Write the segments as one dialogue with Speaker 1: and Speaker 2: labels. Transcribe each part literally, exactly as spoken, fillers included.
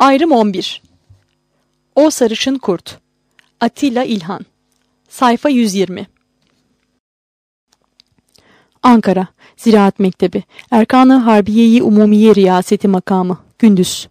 Speaker 1: Ayrım on bir. O Sarışın Kurt. Atilla İlhan. Sayfa yüz yirmi. Ankara Ziraat Mektebi Erkan-ı Harbiye-i Umumiye Riyaseti Makamı. Gündüz.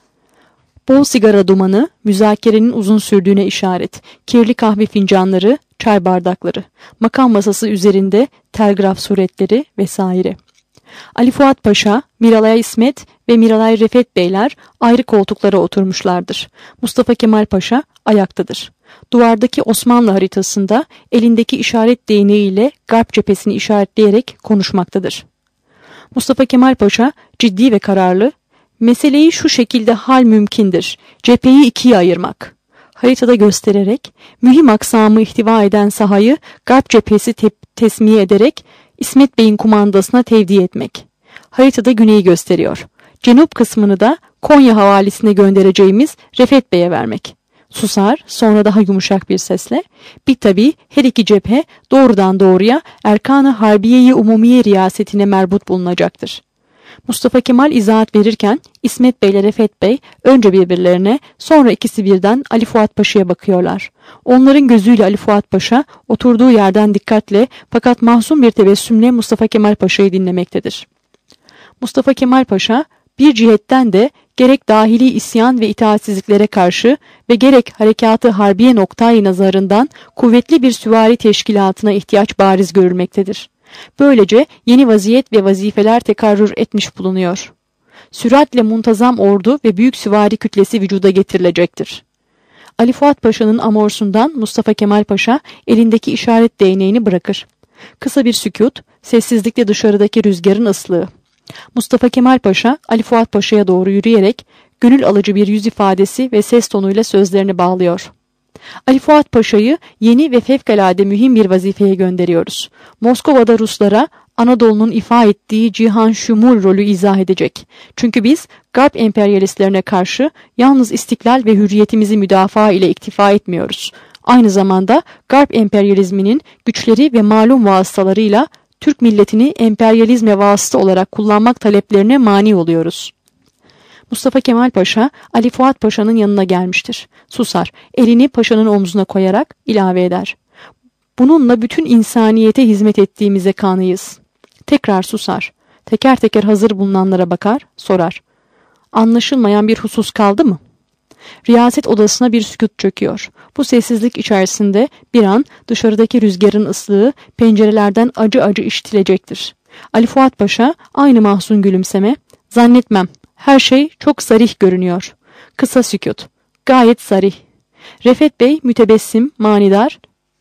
Speaker 1: Bol sigara dumanı, müzakerenin uzun sürdüğüne işaret. Kirli kahve fincanları, çay bardakları, makam masası üzerinde telgraf suretleri vesaire. Ali Fuat Paşa, Miralay İsmet ve Miralay Refet Beyler ayrı koltuklara oturmuşlardır. Mustafa Kemal Paşa ayaktadır. Duvardaki Osmanlı haritasında elindeki işaret değneğiyle Garp cephesini işaretleyerek konuşmaktadır. Mustafa Kemal Paşa ciddi ve kararlı, meseleyi şu şekilde hal mümkündür, cepheyi ikiye ayırmak. Haritada göstererek, mühim aksamı ihtiva eden sahayı Garp cephesi te- tesmiye ederek İsmet Bey'in kumandasına tevdi etmek. Haritada güneyi gösteriyor. Cenup kısmını da Konya havalisine göndereceğimiz Refet Bey'e vermek. Susar, sonra daha yumuşak bir sesle, bir tabi her iki cephe doğrudan doğruya Erkan-ı Harbiye-i Umumiye riyasetine merbut bulunacaktır. Mustafa Kemal izahat verirken İsmet Bey ile Refet Bey önce birbirlerine, sonra ikisi birden Ali Fuat Paşa'ya bakıyorlar. Onların gözüyle Ali Fuat Paşa oturduğu yerden dikkatle fakat mahzun bir tebessümle Mustafa Kemal Paşa'yı dinlemektedir. Mustafa Kemal Paşa bir cihetten de gerek dahili isyan ve itaatsizliklere karşı ve gerek harekatı harbiye noktayı nazarından kuvvetli bir süvari teşkilatına ihtiyaç bariz görülmektedir. Böylece yeni vaziyet ve vazifeler tekarrür etmiş bulunuyor. Süratle muntazam ordu ve büyük süvari kütlesi vücuda getirilecektir. Ali Fuat Paşa'nın amorsundan Mustafa Kemal Paşa elindeki işaret değneğini bırakır. Kısa bir sükût, sessizlikle dışarıdaki rüzgarın ıslığı. Mustafa Kemal Paşa, Ali Fuat Paşa'ya doğru yürüyerek gönül alıcı bir yüz ifadesi ve ses tonuyla sözlerini bağlıyor. Ali Fuat Paşa'yı yeni ve fevkalade mühim bir vazifeye gönderiyoruz. Moskova'da Ruslara Anadolu'nun ifa ettiği cihan şumul rolü izah edecek. Çünkü biz Garp emperyalistlerine karşı yalnız istiklal ve hürriyetimizi müdafaa ile iktifa etmiyoruz. Aynı zamanda Garp emperyalizminin güçleri ve malum vasıtalarıyla Türk milletini emperyalizme vasıta olarak kullanmak taleplerine mani oluyoruz. Mustafa Kemal Paşa, Ali Fuat Paşa'nın yanına gelmiştir. Susar, elini paşanın omzuna koyarak ilave eder. Bununla bütün insaniyete hizmet ettiğimize kanıyız. Tekrar susar. Teker teker hazır bulunanlara bakar, sorar. Anlaşılmayan bir husus kaldı mı? Riyaset odasına bir sükût çöküyor. Bu sessizlik içerisinde bir an dışarıdaki rüzgarın ıslığı pencerelerden acı acı işitilecektir. Ali Fuat Paşa aynı mahzun gülümseme, zannetmem, her şey çok sarih görünüyor. Kısa sükût, gayet sarih. Refet Bey mütebessim, manidar.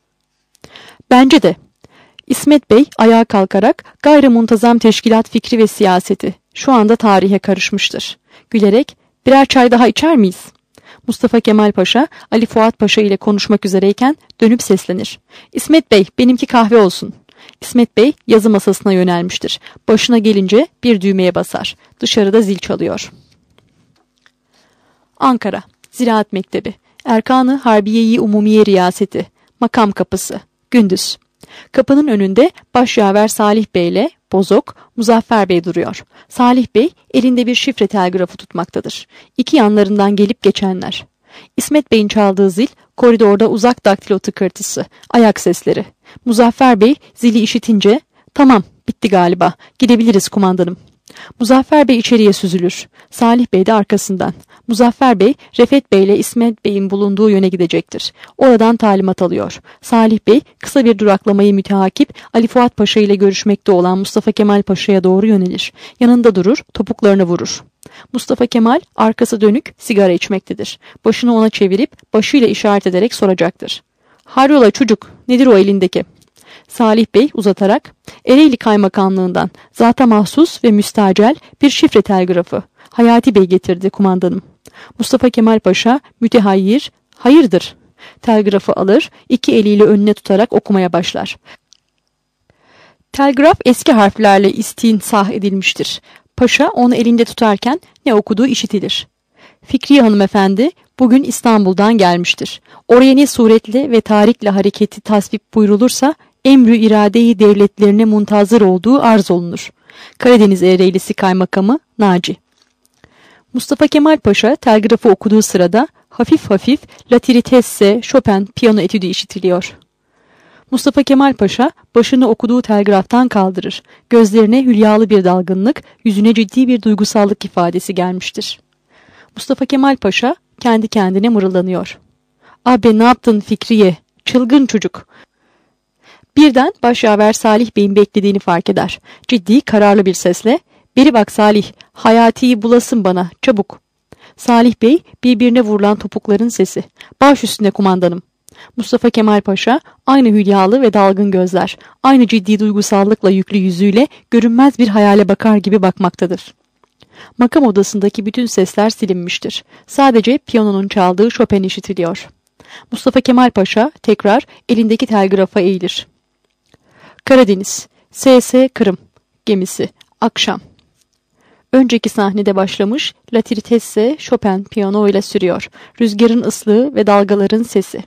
Speaker 1: Bence de. İsmet Bey ayağa kalkarak gayrı muntazam teşkilat fikri ve siyaseti şu anda tarihe karışmıştır. Gülerek birer çay daha içer miyiz? Mustafa Kemal Paşa, Ali Fuat Paşa ile konuşmak üzereyken dönüp seslenir. İsmet Bey, benimki kahve olsun. İsmet Bey yazı masasına yönelmiştir. Başına gelince bir düğmeye basar. Dışarıda zil çalıyor. Ankara Ziraat Mektebi Erkan-ı Harbiye-i Umumiye Riyaseti Makam Kapısı. Gündüz. Kapının önünde başyaver Salih Bey ile Bozok, Muzaffer Bey duruyor. Salih Bey elinde bir şifre telgrafı tutmaktadır. İki yanlarından gelip geçenler. İsmet Bey'in çaldığı zil, koridorda uzak daktilo tıkırtısı, ayak sesleri. Muzaffer Bey zili işitince, tamam, bitti galiba, gidebiliriz kumandanım. Muzaffer Bey içeriye süzülür. Salih Bey de arkasından. Muzaffer Bey, Refet Bey ile İsmet Bey'in bulunduğu yöne gidecektir. Oradan talimat alıyor. Salih Bey, kısa bir duraklamayı müteakip Ali Fuat Paşa ile görüşmekte olan Mustafa Kemal Paşa'ya doğru yönelir. Yanında durur, topuklarını vurur. Mustafa Kemal, arkası dönük, sigara içmektedir. Başını ona çevirip, başıyla işaret ederek soracaktır. Hayrola çocuk, nedir o elindeki? Salih Bey uzatarak, Ereğli Kaymakamlığından zata mahsus ve müstacel bir şifre telgrafı. Hayati Bey getirdi kumandanım. Mustafa Kemal Paşa mütehayyir, hayırdır? Telgrafı alır, iki eliyle önüne tutarak okumaya başlar. Telgraf eski harflerle istinsah edilmiştir. Paşa onu elinde tutarken ne okuduğu işitilir. Fikriye hanımefendi bugün İstanbul'dan gelmiştir. Oraya ne suretle ve tarikle hareketi tasvip buyrulursa emrü iradeyi devletlerine muntazır olduğu arz olunur. Karadeniz Ereğlisi Kaymakamı Naci. Mustafa Kemal Paşa telgrafı okuduğu sırada hafif hafif La Tristesse, Chopin piyano etüdü işitiliyor. Mustafa Kemal Paşa başını okuduğu telgraftan kaldırır. Gözlerine hülyalı bir dalgınlık, yüzüne ciddi bir duygusallık ifadesi gelmiştir. Mustafa Kemal Paşa kendi kendine mırıldanıyor. "Abi ne yaptın Fikriye? Çılgın çocuk." Birden başyaver Salih Bey'in beklediğini fark eder. Ciddi, kararlı bir sesle, "Beri bak Salih, Hayati'yi bulasın bana, çabuk." Salih Bey birbirine vurulan topukların sesi. "Baş üstüne kumandanım." Mustafa Kemal Paşa aynı hülyalı ve dalgın gözler, aynı ciddi duygusallıkla yüklü yüzüyle görünmez bir hayale bakar gibi bakmaktadır. Makam odasındaki bütün sesler silinmiştir. Sadece piyanonun çaldığı Chopin işitiliyor. Mustafa Kemal Paşa tekrar elindeki telgrafa eğilir. Karadeniz, S S Kırım gemisi, akşam. Önceki sahnede başlamış, La Tristesse Chopin piyano ile sürüyor. Rüzgarın ıslığı ve dalgaların sesi.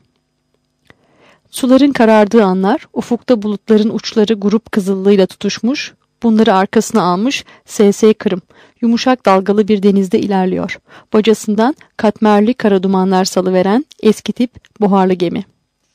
Speaker 1: Suların karardığı anlar, ufukta bulutların uçları grup kızıllığıyla tutuşmuş, bunları arkasına almış S S Kırım, yumuşak dalgalı bir denizde ilerliyor. Bacasından katmerli kara dumanlar salıveren eski tip buharlı gemi.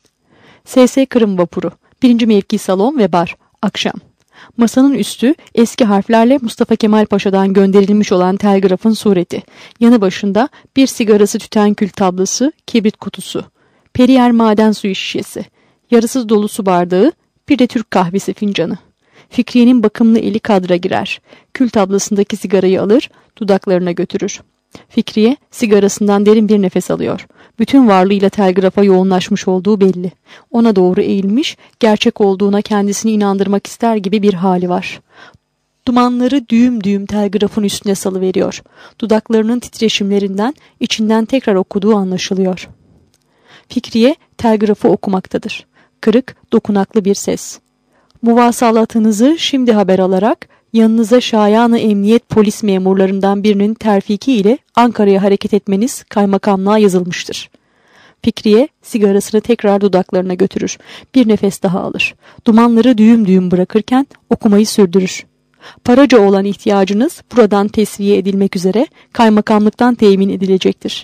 Speaker 1: S S Kırım vapuru, birinci mevki salon ve bar, akşam. Masanın üstü eski harflerle Mustafa Kemal Paşa'dan gönderilmiş olan telgrafın sureti. Yanı başında bir sigarası tüten kül tablası, kibrit kutusu. Periyer maden suyu şişesi, yarısı dolu su bardağı, bir de Türk kahvesi fincanı. Fikriye'nin bakımlı eli kadra girer. Kül tablasındaki sigarayı alır, dudaklarına götürür. Fikriye sigarasından derin bir nefes alıyor. Bütün varlığıyla telgrafa yoğunlaşmış olduğu belli. Ona doğru eğilmiş, gerçek olduğuna kendisini inandırmak ister gibi bir hali var. Dumanları düğüm düğüm telgrafın üstüne salıveriyor. Dudaklarının titreşimlerinden içinden tekrar okuduğu anlaşılıyor. Fikriye telgrafı okumaktadır. Kırık, dokunaklı bir ses. "Muvasalatınızı şimdi haber alarak yanınıza şayanı emniyet polis memurlarından birinin terfiki ile Ankara'ya hareket etmeniz kaymakamlığa yazılmıştır." Fikriye sigarasını tekrar dudaklarına götürür. Bir nefes daha alır. Dumanları düğüm düğüm bırakırken okumayı sürdürür. "Paraca olan ihtiyacınız buradan tesviye edilmek üzere kaymakamlıktan temin edilecektir.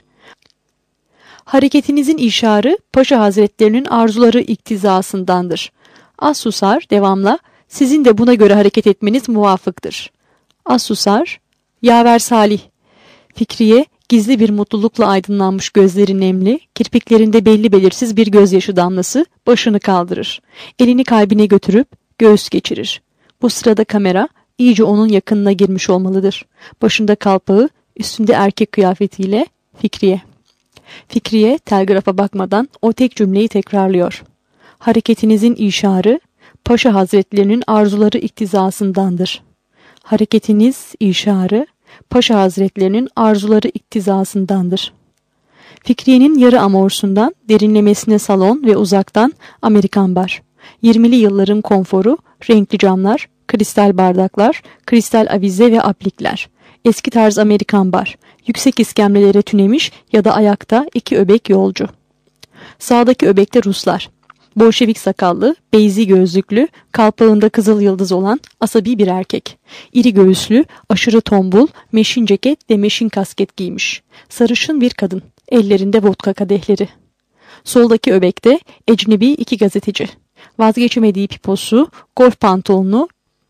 Speaker 1: Hareketinizin işarı Paşa Hazretlerinin arzuları iktizasındandır." Az susar, devamla, "Sizin de buna göre hareket etmeniz muvafıktır." Az susar, "Yaver Salih." Fikriye gizli bir mutlulukla aydınlanmış gözleri nemli, kirpiklerinde belli belirsiz bir gözyaşı damlası, başını kaldırır. Elini kalbine götürüp göğüs geçirir. Bu sırada kamera iyice onun yakınına girmiş olmalıdır. Başında kalpağı, üstünde erkek kıyafetiyle Fikriye. Fikriye telgrafa bakmadan o tek cümleyi tekrarlıyor. "Hareketinizin işarı Paşa Hazretlerinin arzuları iktizasındandır." Hareketiniz işarı Paşa Hazretlerinin arzuları iktizasındandır. Fikriye'nin yarı amorsundan derinlemesine salon ve uzaktan Amerikan bar. yirmili yılların konforu, renkli camlar, kristal bardaklar, kristal avize ve aplikler. Eski tarz Amerikan bar. Yüksek iskemlelere tünemiş ya da ayakta iki öbek yolcu. Sağdaki öbekte Ruslar. Bolşevik sakallı, beyzi gözlüklü, kalpağında kızıl yıldız olan asabi bir erkek. İri göğüslü, aşırı tombul, meşin ceket ve meşin kasket giymiş. Sarışın bir kadın, ellerinde vodka kadehleri. Soldaki öbekte ecnebi iki gazeteci. Vazgeçemediği piposu, golf pantolonu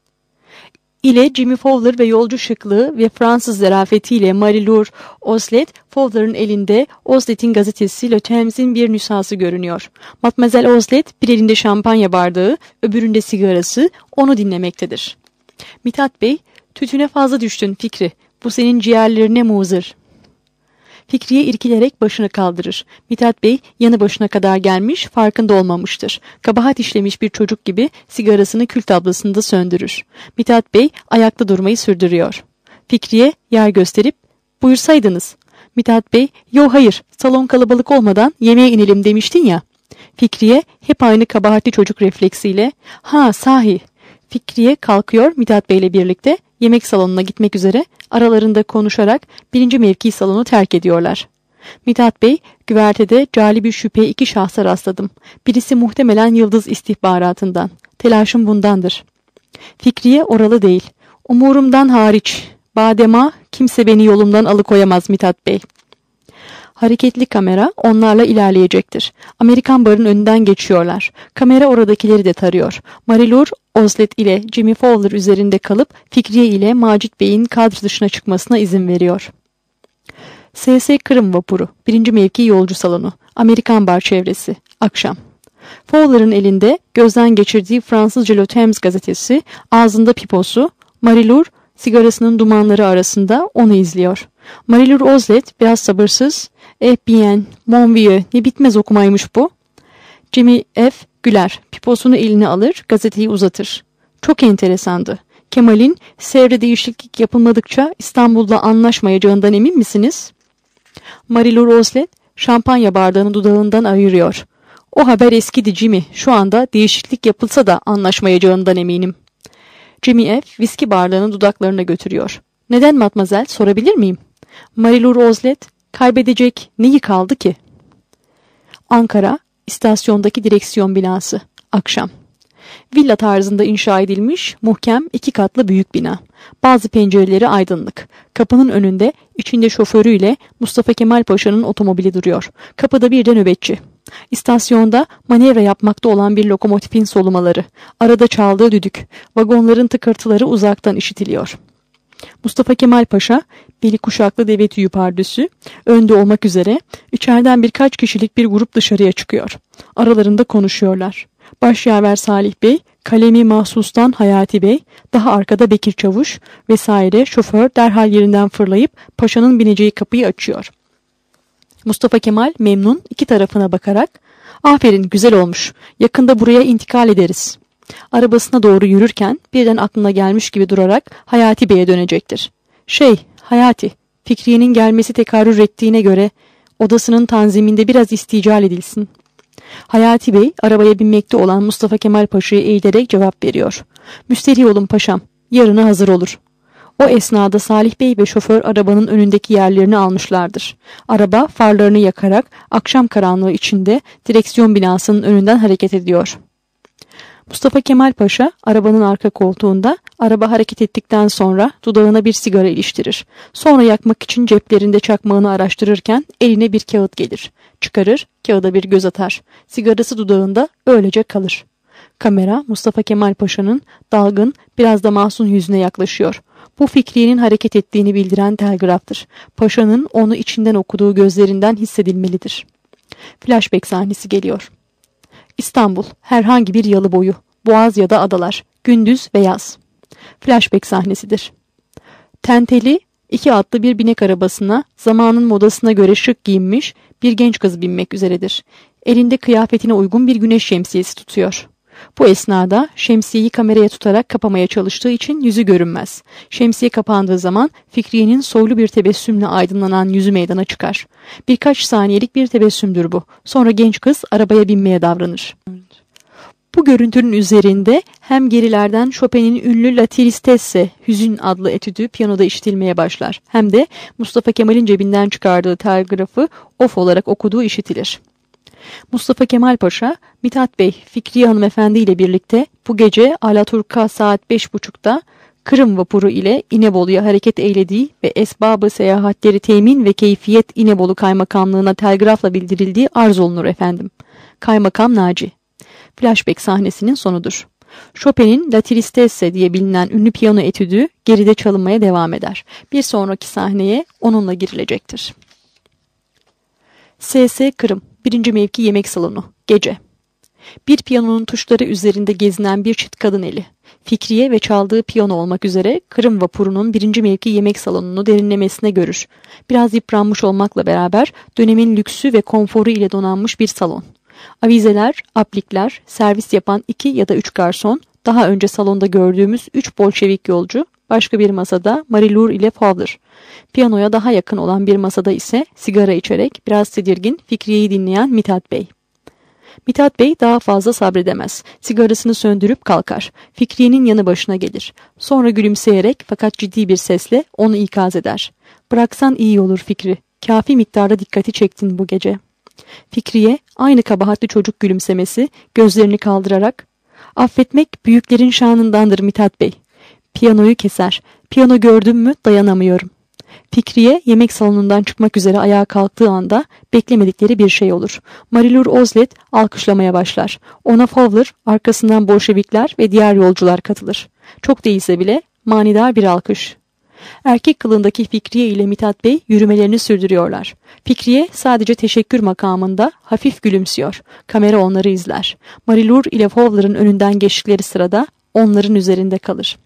Speaker 1: ile Jimmy Fowler ve yolcu şıklığı ve Fransız zarafetiyle Marie-Laure Oslet, Fowler'ın elinde Oslet'in gazetesi Le Times'in bir nüshası görünüyor. Mademoiselle Oslet bir elinde şampanya bardağı, öbüründe sigarası, onu dinlemektedir. Mithat Bey, "Tütüne fazla düştün Fikri, bu senin ciğerlerine muzır." Fikriye irkilerek başını kaldırır. Mithat Bey yanı başına kadar gelmiş, farkında olmamıştır. Kabahat işlemiş bir çocuk gibi sigarasını kül tablasında söndürür. Mithat Bey ayakta durmayı sürdürüyor. Fikriye yer gösterip, "Buyursaydınız." Mithat Bey, "Yo hayır, salon kalabalık olmadan yemeğe inelim demiştin ya." Fikriye hep aynı kabahatli çocuk refleksiyle, "Ha sahi." Fikriye kalkıyor Mithat Bey ile birlikte yemek salonuna gitmek üzere aralarında konuşarak birinci mevki salonu terk ediyorlar. Mithat Bey, "Güvertede cali bir şüpheye iki şahsa rastladım. Birisi muhtemelen Yıldız istihbaratından. Telaşım bundandır." Fikriye oralı değil. "Umurumdan hariç. Badema, kimse beni yolumdan alıkoyamaz Mithat Bey. Hareketli kamera onlarla ilerleyecektir. Amerikan barın önünden geçiyorlar. Kamera oradakileri de tarıyor. Marilur, Oslet ile Jimmy Fowler üzerinde kalıp Fikriye ile Macit Bey'in kadr dışına çıkmasına izin veriyor. S S Kırım vapuru, birinci mevki yolcu salonu, Amerikan bar çevresi, akşam. Fowler'ın elinde gözden geçirdiği Fransızca Le Temps gazetesi, ağzında piposu, Marilur sigarasının dumanları arasında onu izliyor. Marilur Oslet biraz sabırsız, "Eh bien, mon vieux, ne bitmez okumaymış bu." Jimmy F. güler, piposunu eline alır, gazeteyi uzatır. "Çok enteresandı. Kemal'in Sevr'de değişiklik yapılmadıkça İstanbul'da anlaşmayacağından emin misiniz?" Marilur Oslet şampanya bardağını dudağından ayırıyor. "O haber eskidi Jimmy. Şu anda değişiklik yapılsa da anlaşmayacağından eminim." Jimmy F. viski bardağını dudaklarına götürüyor. "Neden matmazel, sorabilir miyim?" Marilur Oslet, "Kaybedecek neyi kaldı ki?" Ankara, istasyondaki direksiyon binası, akşam. Villa tarzında inşa edilmiş, muhkem, iki katlı büyük bina. Bazı pencereleri aydınlık. Kapının önünde, içinde şoförüyle Mustafa Kemal Paşa'nın otomobili duruyor. Kapıda bir de nöbetçi. İstasyonda manevra yapmakta olan bir lokomotifin solumaları. Arada çaldığı düdük. Vagonların tıkırtıları uzaktan işitiliyor. Mustafa Kemal Paşa, beli kuşaklı deve tüyü pardösü, önde olmak üzere içeriden birkaç kişilik bir grup dışarıya çıkıyor. Aralarında konuşuyorlar. Başyaver Salih Bey, kalemi mahsustan Hayati Bey, daha arkada Bekir Çavuş vesaire. Şoför derhal yerinden fırlayıp paşanın bineceği kapıyı açıyor. Mustafa Kemal memnun iki tarafına bakarak, "Aferin, güzel olmuş. Yakında buraya intikal ederiz." Arabasına doğru yürürken birden aklına gelmiş gibi durarak Hayati Bey'e dönecektir. "Şey, Hayati, Fikriye'nin gelmesi tekarrür ettiğine göre odasının tanziminde biraz istical edilsin." Hayati Bey arabaya binmekte olan Mustafa Kemal Paşa'ya eğilerek cevap veriyor. "Müsterih olun paşam, yarına hazır olur." O esnada Salih Bey ve şoför arabanın önündeki yerlerini almışlardır. Araba farlarını yakarak akşam karanlığı içinde direksiyon binasının önünden hareket ediyor. Mustafa Kemal Paşa arabanın arka koltuğunda, araba hareket ettikten sonra dudağına bir sigara iliştirir. Sonra yakmak için ceplerinde çakmağını araştırırken eline bir kağıt gelir. Çıkarır, kağıda bir göz atar. Sigarası dudağında öylece kalır. Kamera Mustafa Kemal Paşa'nın dalgın, biraz da mahzun yüzüne yaklaşıyor. Bu Fikriye'nin hareket ettiğini bildiren telgraftır. Paşa'nın onu içinden okuduğu gözlerinden hissedilmelidir. Flashback sahnesi geliyor. İstanbul, herhangi bir yalı boyu, boğaz ya da adalar, gündüz ve yaz. Flashback sahnesidir. Tenteli, iki atlı bir binek arabasına, zamanın modasına göre şık giyinmiş bir genç kız binmek üzeredir. Elinde kıyafetine uygun bir güneş şemsiyesi tutuyor. Bu esnada şemsiyeyi kameraya tutarak kapamaya çalıştığı için yüzü görünmez. Şemsiye kapandığı zaman Fikriye'nin soylu bir tebessümle aydınlanan yüzü meydana çıkar. Birkaç saniyelik bir tebessümdür bu. Sonra genç kız arabaya binmeye davranır. Bu görüntünün üzerinde hem gerilerden Chopin'in ünlü La Tristesse, Hüzün adlı etüdü piyanoda işitilmeye başlar. Hem de Mustafa Kemal'in cebinden çıkardığı telgrafı off olarak okuduğu işitilir. Mustafa Kemal Paşa, Mithat Bey, Fikriye Hanımefendi ile birlikte bu gece Alaturka saat beş buçukta Kırım vapuru ile İnebolu'ya hareket eylediği ve esbabı seyahatleri temin ve keyfiyet İnebolu Kaymakamlığına telgrafla bildirildiği arz olunur efendim. Kaymakam Naci. Flashback sahnesinin sonudur. Chopin'in La Tristesse diye bilinen ünlü piyano etüdü geride çalınmaya devam eder. Bir sonraki sahneye onunla girilecektir. S S Kırım, birinci mevki yemek salonu, gece. Bir piyanonun tuşları üzerinde gezinen bir çift kadın eli. Fikriye ve çaldığı piyano olmak üzere Kırım vapurunun birinci mevki yemek salonunu derinlemesine görür. Biraz yıpranmış olmakla beraber dönemin lüksü ve konforu ile donanmış bir salon. Avizeler, aplikler, servis yapan iki ya da üç garson, daha önce salonda gördüğümüz üç Bolşevik yolcu, başka bir masada Marilur ile Fowler. Piyanoya daha yakın olan bir masada ise sigara içerek biraz tedirgin Fikriye'yi dinleyen Mithat Bey. Mithat Bey daha fazla sabredemez. Sigarasını söndürüp kalkar. Fikriye'nin yanı başına gelir. Sonra gülümseyerek fakat ciddi bir sesle onu ikaz eder. "Bıraksan iyi olur Fikri. Kafi miktarda dikkati çektin bu gece." Fikriye aynı kabahatli çocuk gülümsemesi, gözlerini kaldırarak "Affetmek büyüklerin şanındandır Mithat Bey. Piyanoyu keser. Piyano gördüm mü dayanamıyorum. Fikriye yemek salonundan çıkmak üzere ayağa kalktığı anda beklemedikleri bir şey olur. Marilur Ozlet alkışlamaya başlar. Ona Fowler, arkasından Bolşevikler ve diğer yolcular katılır. Çok değilse bile manidar bir alkış. Erkek kılığındaki Fikriye ile Mithat Bey yürümelerini sürdürüyorlar. Fikriye sadece teşekkür makamında hafif gülümsüyor. Kamera onları izler. Marilur ile Fowler'ın önünden geçtikleri sırada onların üzerinde kalır.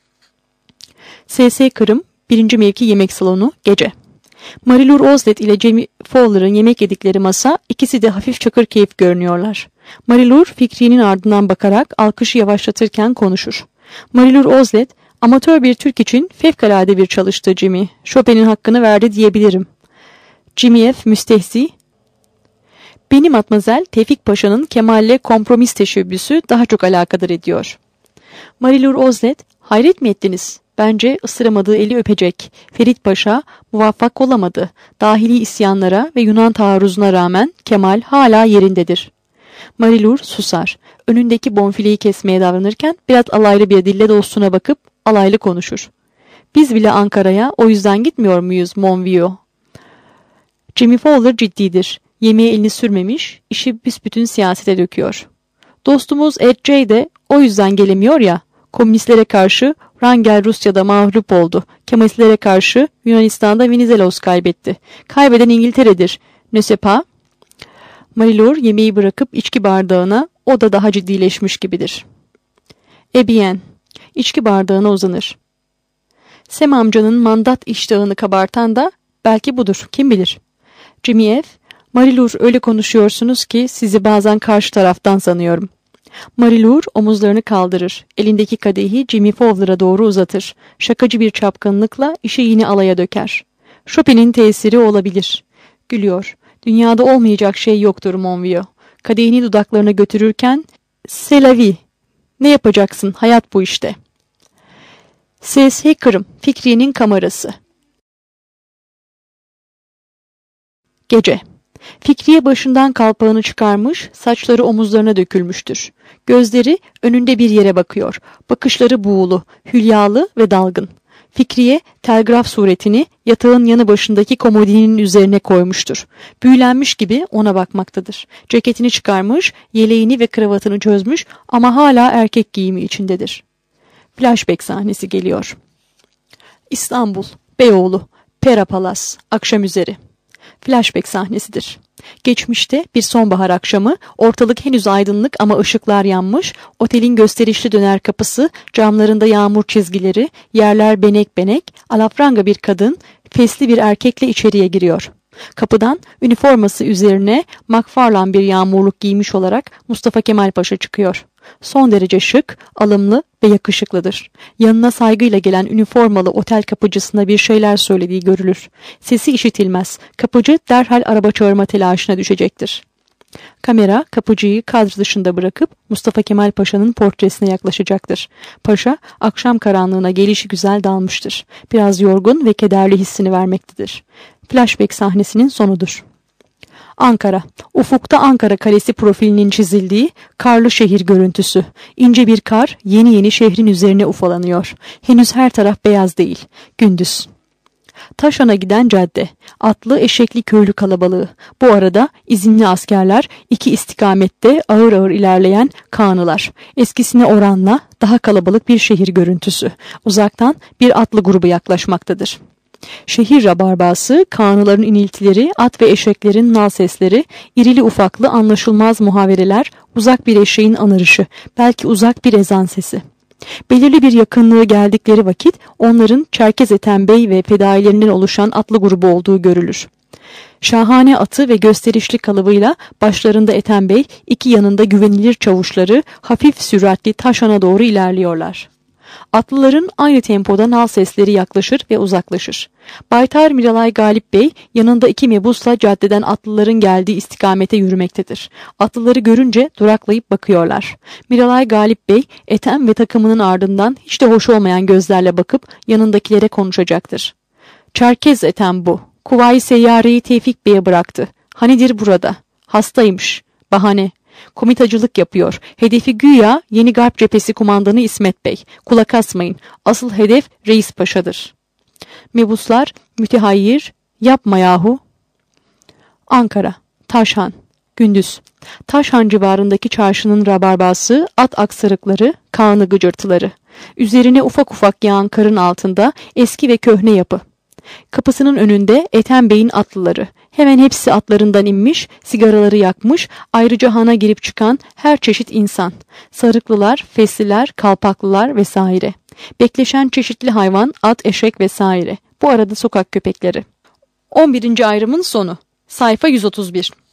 Speaker 1: S S Kırım birinci mevki yemek salonu gece. Marilur Ozlet ile Jamie Fowler'ın yemek yedikleri masa, ikisi de hafif çakır keyif görünüyorlar. Marilur Fikriye'nin ardından bakarak alkışı yavaşlatırken konuşur. Marilur Ozlet, amatör bir Türk için fevkalade bir çalıştı Jimmy. Chopin'in hakkını verdi diyebilirim. Jimmy F. müstehzi. Benim Matmazel Tevfik Paşa'nın Kemal'le kompromis teşebbüsü daha çok alakadar ediyor. Marilur Ozlet, hayret mi ettiniz? Bence ısıramadığı eli öpecek. Ferit Paşa muvaffak olamadı. Dahili isyanlara ve Yunan taarruzuna rağmen Kemal hala yerindedir. Marilur susar. Önündeki bonfileyi kesmeye davranırken biraz alaylı bir dille dostuna bakıp alaylı konuşur. Biz bile Ankara'ya o yüzden gitmiyor muyuz mon vieux? Jimmy Fowler ciddidir. Yemeğe elini sürmemiş, işi büsbütün siyasete döküyor. Dostumuz Ed J de o yüzden gelemiyor ya. Komünistlere karşı Wrangel Rusya'da mağlup oldu. Kemalistlere karşı Yunanistan'da Venizelos kaybetti. Kaybeden İngiltere'dir. Ne sepa? Marilur yemeği bırakıp içki bardağına, o da daha ciddileşmiş gibidir. Eh bien. İçki bardağına uzanır. Sem amcanın mandat iştahını kabartan da belki budur. Kim bilir? Jimmy F. Marilur öyle konuşuyorsunuz ki sizi bazen karşı taraftan sanıyorum. Marilur omuzlarını kaldırır. Elindeki kadehi Jimmy Fowler'a doğru uzatır. Şakacı bir çapkınlıkla işi yine alaya döker. Chopin'in tesiri olabilir. Gülüyor. Dünyada olmayacak şey yoktur mon vieux. Kadehini dudaklarına götürürken c'est la vie. Ne yapacaksın? Hayat bu işte. S S Kırım, Fikriye'nin kamerası. Gece. Fikriye başından kalpağını çıkarmış, saçları omuzlarına dökülmüştür. Gözleri önünde bir yere bakıyor. Bakışları buğulu, hülyalı ve dalgın. Fikriye telgraf suretini yatağın yanı başındaki komodinin üzerine koymuştur. Büyülenmiş gibi ona bakmaktadır. Ceketini çıkarmış, yeleğini ve kravatını çözmüş ama hala erkek giyimi içindedir. Flashback sahnesi geliyor. İstanbul, Beyoğlu, Pera Palas, akşam üzeri. Flashback sahnesidir. Geçmişte bir sonbahar akşamı, ortalık henüz aydınlık ama ışıklar yanmış, otelin gösterişli döner kapısı, camlarında yağmur çizgileri, yerler benek benek, alafranga bir kadın, fesli bir erkekle içeriye giriyor. Kapıdan üniforması üzerine McFarlane bir yağmurluk giymiş olarak Mustafa Kemal Paşa çıkıyor. Son derece şık, alımlı ve yakışıklıdır. Yanına saygıyla gelen üniformalı otel kapıcısına bir şeyler söylediği görülür. Sesi işitilmez. Kapıcı derhal araba çağırma telaşına düşecektir. Kamera kapıcıyı kadr dışında bırakıp Mustafa Kemal Paşa'nın portresine yaklaşacaktır. Paşa akşam karanlığına gelişi güzel dalmıştır. Biraz yorgun ve kederli hissini vermektedir. Flashback sahnesinin sonudur. Ankara. Ufukta Ankara Kalesi profilinin çizildiği karlı şehir görüntüsü. İnce bir kar yeni yeni şehrin üzerine ufalanıyor. Henüz her taraf beyaz değil. Gündüz. Taşan'a giden cadde. Atlı eşekli köylü kalabalığı. Bu arada izinli askerler, iki istikamette ağır ağır ilerleyen Kağnılar. Eskisine oranla daha kalabalık bir şehir görüntüsü. Uzaktan bir atlı grubu yaklaşmaktadır. Şehir rabarbası, Kağnıların iniltileri, at ve eşeklerin nal sesleri, irili ufaklı anlaşılmaz muhavereler, uzak bir eşeğin anırışı, belki uzak bir ezan sesi. Belirli bir yakınlığı geldikleri vakit onların Çerkez Ethem Bey ve fedailerinden oluşan atlı grubu olduğu görülür. Şahane atı ve gösterişli kalıbıyla başlarında Ethem Bey, iki yanında güvenilir çavuşları hafif süratli Taşan'a doğru ilerliyorlar. Atlıların aynı tempoda nal sesleri yaklaşır ve uzaklaşır. Baytar Miralay Galip Bey yanında iki mebusla caddeden atlıların geldiği istikamete yürümektedir. Atlıları görünce duraklayıp bakıyorlar. Miralay Galip Bey Ethem ve takımının ardından hiç de hoş olmayan gözlerle bakıp yanındakilere konuşacaktır. Çerkez Ethem bu. Kuvayi Seyyare'yi Tevfik Bey'e bıraktı. Hanidir burada? Hastaymış. Bahane. Komitacılık yapıyor. Hedefi güya Yeni Garp Cephesi kumandanı İsmet Bey. Kulak asmayın. Asıl hedef Reis Paşa'dır. Mebuslar mütehayyir. Yapma yahu. Ankara. Taşhan. Gündüz. Taşhan civarındaki çarşının rabarbası, at aksırıkları, kağnı gıcırtıları. Üzerine ufak ufak yağan karın altında eski ve köhne yapı. Kapısının önünde Ethem Bey'in atlıları. Hemen hepsi atlarından inmiş, sigaraları yakmış, ayrıca hana girip çıkan her çeşit insan. Sarıklılar, fesliler, kalpaklılar vesaire. Bekleşen çeşitli hayvan, at, eşek vesaire. Bu arada sokak köpekleri. on birinci ayrımın sonu. Sayfa yüz otuz bir.